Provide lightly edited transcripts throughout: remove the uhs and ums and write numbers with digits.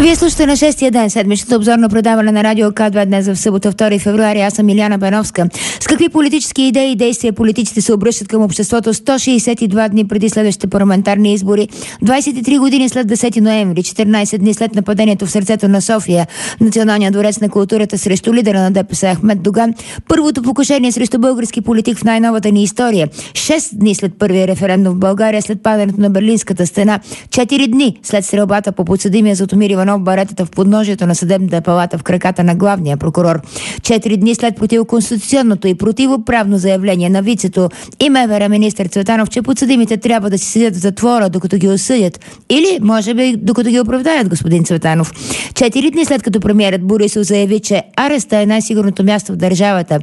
Вие слушате на 6-я ден седмичното обзорно предаване на Радио К2 днес в събота 2 февруари. Аз съм Иляна Бановска. С какви политически идеи и действия политиците се обръщат към обществото 162 дни преди следващите парламентарни избори, 23 години след 10 ноември, 14 дни след нападението в сърцето на София, Националния дворец на културата срещу лидера на ДПС Ахмед Доган, първото покушение срещу български политик в най-новата ни история, 6 дни след първия референдум в България, след падането на Берлинската стена, 4 дни след стрелбата по подсъдимия Златомир Иванов баретата в подножието на съдебната палата в краката на главния прокурор, 4 дни след противоконституционното и противоправно заявление на вицето и МВР министър Цветанов, че подсъдимите трябва да си седят в затвора, докато ги осъдят. Или, може би, докато ги оправдаят, господин Цветанов. 4 дни след като премиерът Борисов заяви, че ареста е най-сигурното място в държавата.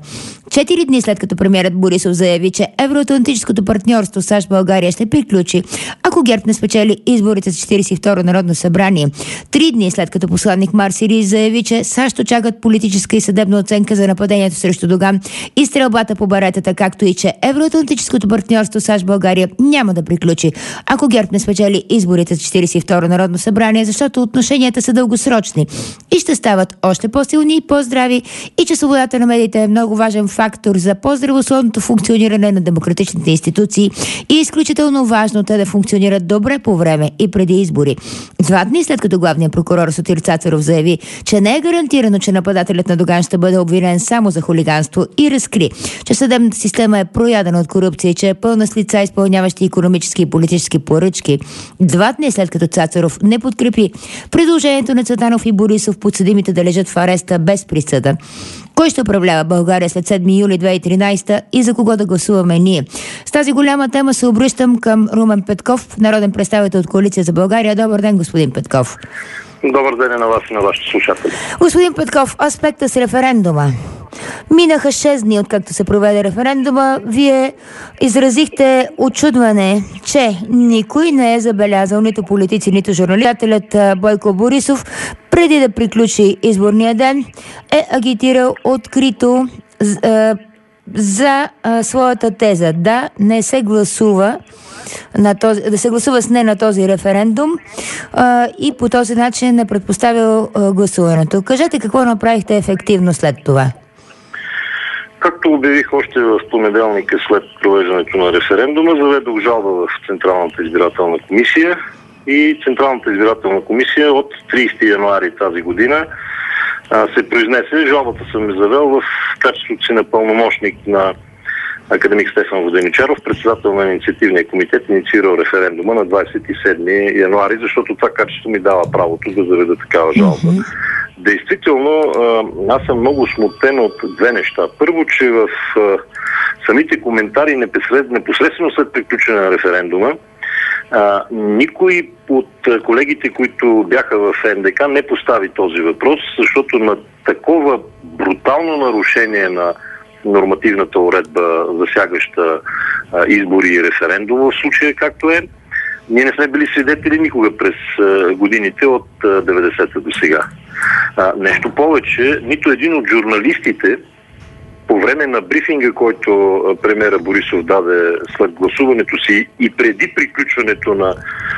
4 дни след като премиерът Борисов заяви, че евроатлантическото партньорство САЩ-България ще приключи, ако ГЕРБ не спечели изборите за 42-ро Народно събрание. 3 дни след като посланник Марси Рис заяви, че САЩ очакват политическа и съдебна оценка за нападението срещу Доган и стрелбата по баретата, както и че евроатлантическото партньорство САЩ-България няма да приключи, ако ГЕРБ не спечели изборите за 42-ро Народно събрание, защото отношенията са дългосрочни и ще стават още по-силни и по-здрави, и че свободата на медиите е много важен фактор за по-здравословното функциониране на демократичните институции и е изключително важно те да функционират добре по време и преди избори. 2 дни след като главният прокурор Сотир Цацаров заяви, че не е гарантирано, че нападателят на Доган ще бъде обвинен само за хулиганство, и разкри, че съдебната система е проядена от корупция и че е пълна с лица, изпълняващи икономически и политически поръчки. 2 дни след като Цацаров не подкрепи предложението на Цветанов и Борисов подсъдимите да лежат в ареста без присъда. Кой ще управлява България след 7 юли 2013 и за кого да гласуваме ние? С тази голяма тема се обръщам към Румен Петков, народен представител от Коалиция за България. Добър ден, господин Петков. Добър ден на вас и на вашите слушатели. Господин Петков, аспекта с референдума. Минаха 6 дни, откакто се проведе референдума. Вие изразихте учудване, че никой не е забелязал, нито политици, нито журналистът Бойко Борисов, преди да приключи изборния ден, е агитирал открито за своята теза. Да, не се гласува да се гласува с не на този референдум и по този начин не предпоставил гласуването. Кажете какво направихте ефективно след това? Както обявих още в понеделника след провеждането на референдума, заведох жалба в Централната избирателна комисия и Централната избирателна комисия от 30 януари тази година се произнесе. Жалбата съм завел в качеството си на пълномощник на академик Стефан Воденичаров, председател на инициативния комитет, инициирал референдума на 27 януари, защото това качество ми дава правото да заведа такава жалба. Действително, аз съм много смутен от две неща. Първо, че в самите коментари непосредствено след приключване на референдума, никой от колегите, които бяха в НДК, не постави този въпрос, защото на такова брутално нарушение на нормативната уредба, засягаща избори и референдум в случая, както е, ние не сме били свидетели никога през годините от 90-та до сега. Нещо повече, нито един от журналистите по време на брифинга, който премиера Борисов даде след гласуването си и преди приключването на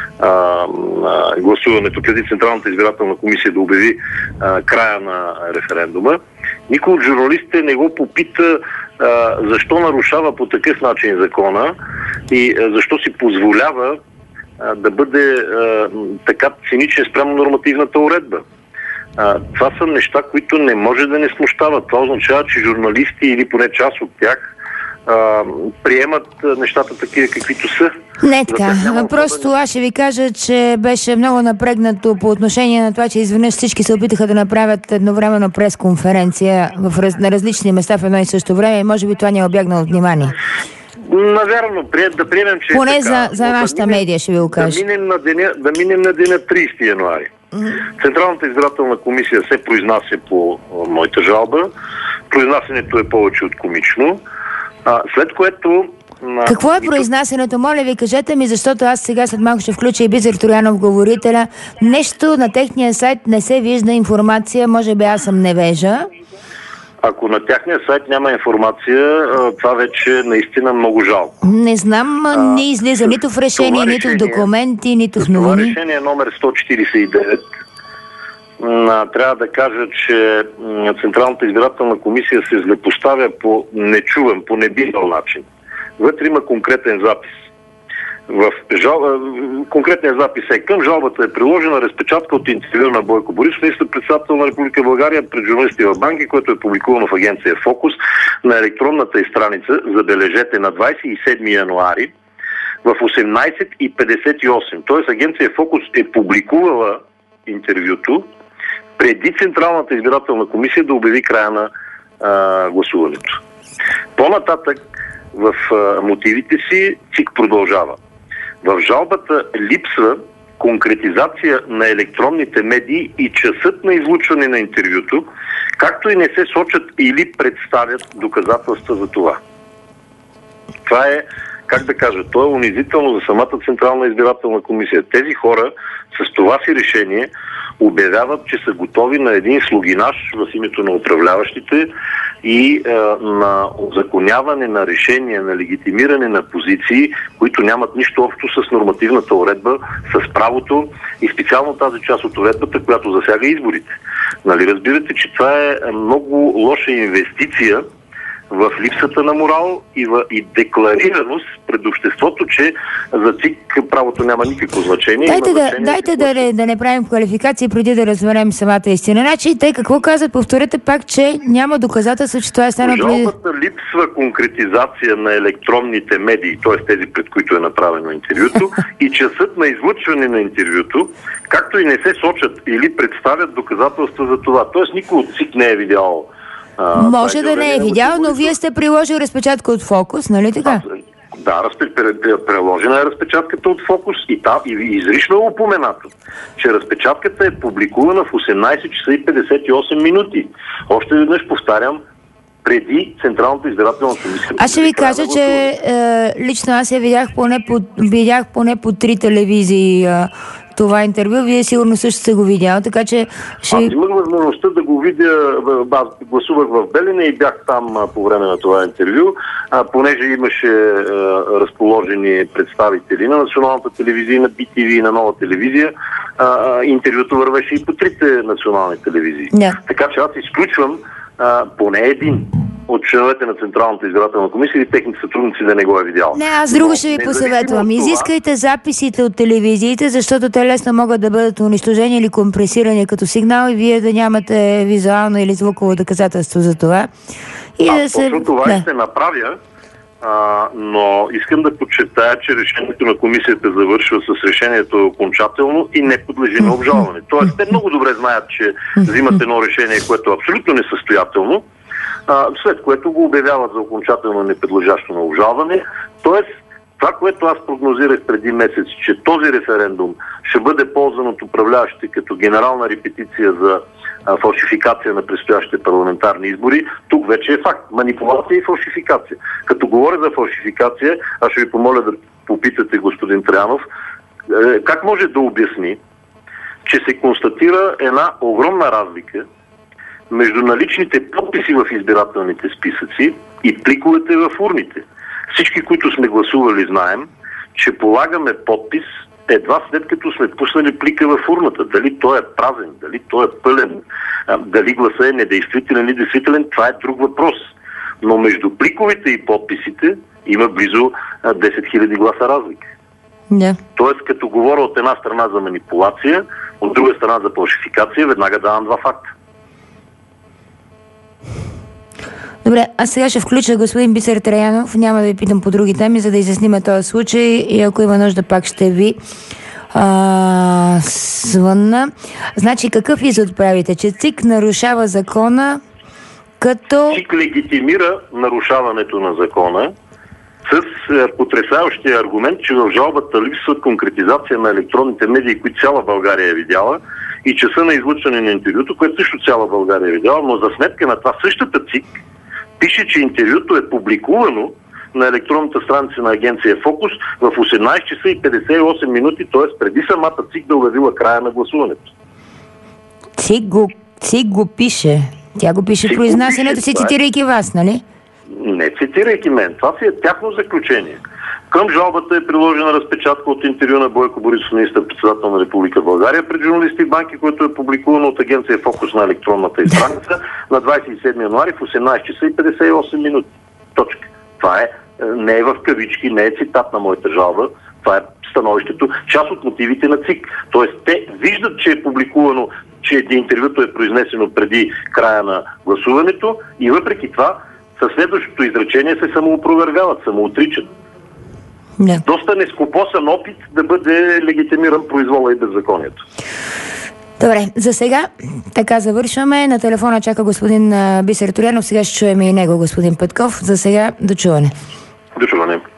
гласуването, преди Централната избирателна комисия да обяви края на референдума, никой от журналистите не го попита защо нарушава по такъв начин закона и защо си позволява да бъде така циничен спрямо нормативната уредба. Това са неща, които не може да не смущават. Това означава, че журналисти или поне част от тях приемат нещата такива, каквито са. Не така. Просто аз ще ви кажа, че беше много напрегнато по отношение на това, че изведнъж всички се опитаха да направят едновременно пресконференция на различни места в едно и също време и може би това не е обягнало от внимание. Навярно, да приемем, че поне за нашата медия ще ви го кажа. Да минем на деня 30 януари. Централната избирателна комисия се произнася по моята жалба. Произнасянето е повече от комично. След което... Какво е произнасянето? Моля ви, кажете ми, защото аз сега след малко ще включа и Бизер Троянов, говорителя. Нещо на техния сайт не се вижда информация, може би аз съм невежа. Ако на тяхния сайт няма информация, това вече наистина много жалко. Не знам, не излиза нито в решение, нито в документи, нито в новини. Това решение номер 149 трябва да кажа, че Централната избирателна комисия се злепоставя по нечуван, по небивал начин. Вътре има конкретен запис. Конкретният запис е: към жалбата е приложена разпечатка от интервю на Бойко Борисов, министър-председател на Република България, пред журналисти в Банки, което е публикувано в агенция Фокус на електронната й страница, забележете, на 27 януари в 18:58. Тоест агенция Фокус е публикувала интервюто преди Централната избирателна комисия да обяви края на гласуването. По-нататък в мотивите си ЦИК продължава: в жалбата липсва конкретизация на електронните медии и часът на излучване на интервюто, както и не се сочат или представят доказателства за това. Това е, как да кажа, то е унизително за самата Централна избирателна комисия. Тези хора с това си решение обявяват, че са готови на един слугинаж в името на управляващите и на узаконяване на решения, на легитимиране на позиции, които нямат нищо общо с нормативната уредба, с правото и специално тази част от уредбата, която засяга изборите. Нали разбирате, че това е много лоша инвестиция в липсата на морал и декларираност пред обществото, че за ЦИК правото няма никакво значение. Дайте да не правим квалификации преди да разберем самата истина. Значи, те какво казват? Повторете пак, че няма доказателство, че това е станало преди... Жалбата липсва конкретизация на електронните медии, т.е. тези, пред които е направено интервюто, и часът на излъчване на интервюто, както и не се сочат или представят доказателства за това. Т.е. никой от ЦИК не е видял. Може да не е видял, но вие сте приложили разпечатка от Фокус, нали така? Да, приложена е разпечатката от Фокус и изрично е упоменато, че разпечатката е публикувана в 18 часа и 58 минути. Още веднъж повтарям, преди Централната избирателна комисия. Аз ще ви кажа, че лично аз я видях поне по 3 телевизии това интервю. Вие сигурно също сте го видял, така че... Аз имах възможността да го видя, аз гласувах в Белене и бях там по време на това интервю, понеже имаше разположени представители на Националната телевизия, на BTV и на Нова телевизия, интервюто вървеше и по 3 национални телевизии. Yeah. Така че аз изключвам поне един от членовете на Централната избирателна комисия и техните сътрудници да не го е видял. Не, аз друго ще ви посъветвам. Изискайте записите от телевизиите, защото те лесно могат да бъдат унищожени или компресирани като сигнал и вие да нямате визуално или звуково доказателство за това. Точно това ще направя, но искам да подчертая, че решението на комисията завършва с решението окончателно и не подлежи на обжалване. Тоест, те много добре знаят, че взимат едно решение, което е абсолютно несъстоятелно, след което го обявяват за окончателно неподлежащо на обжалване. Тоест, това, което аз прогнозирах преди месец, че този референдум ще бъде ползван от управляващите като генерална репетиция за фалшификация на предстоящите парламентарни избори, тук вече е факт. Манипулация и фалшификация. Като говоря за фалшификация, аз ще ви помоля да попитате господин Траянов, как може да обясни, че се констатира една огромна разлика между наличните подписи в избирателните списъци и пликовете в урните. Всички, които сме гласували, знаем, че полагаме подпис едва след като сме пуснали плика в урната. Дали той е празен, дали той е пълен, дали гласът е недействителен или действителен, това е друг въпрос. Но между пликовете и подписите има близо 10 000 гласа разлика. Yeah. Тоест, като говоря от една страна за манипулация, от друга страна за фалшификация, веднага давам два факта. Добре, аз сега ще включа господин Бисер Траянов. Няма да ви питам по други теми, за да изясним този случай и ако има нужда, пак ще ви звънна. Значи, какъв извод правите? Че ЦИК нарушава закона като... ЦИК легитимира нарушаването на закона с потресающия аргумент, че в жалбата липсва конкретизация на електронните медии, които цяла България е видяла, и часа на излъчване на интервюто, което също цяла България е видяла, но за сметка на това същата ЦИК пише, че интервюто е публикувано на електронната страница на агенция Фокус в 18 часа и 58 минути, т.е. преди самата ЦИК да обявила края на гласуването. ЦИК го пише. Тя го пише в произнасянето си, цитирайки вас, нали? Не цитирайки мен. Това си е тяхно заключение. Към жалбата е приложена разпечатка от интервю на Бойко Борисов, министър-председател на Република България, пред журналисти и банки, което е публикувано от агенция Фокус на електронната страница на 27 януари в 18 часа и 58 минути. Точка. Това не е в кавички, не е цитат на моята жалба. Това е становището, част от мотивите на ЦИК. Тоест, те виждат, че е публикувано, че интервюто е произнесено преди края на гласуването и въпреки това, със следващото изречение се самоопровергават, самоотричат. Да. Доста нескопосан опит да бъде легитимиран произвола и беззаконието. Добре, за сега така завършваме. На телефона чака господин Бисер Торянов. Сега ще чуем и него, господин Петков. За сега, до чуване. До чуване.